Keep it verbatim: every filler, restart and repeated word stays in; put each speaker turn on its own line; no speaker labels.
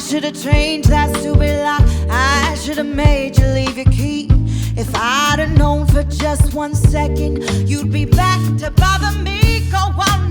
should've changed that stupid lock. I should've made you leave your key. If I'd have known for just one second you'd be back to bother me, go on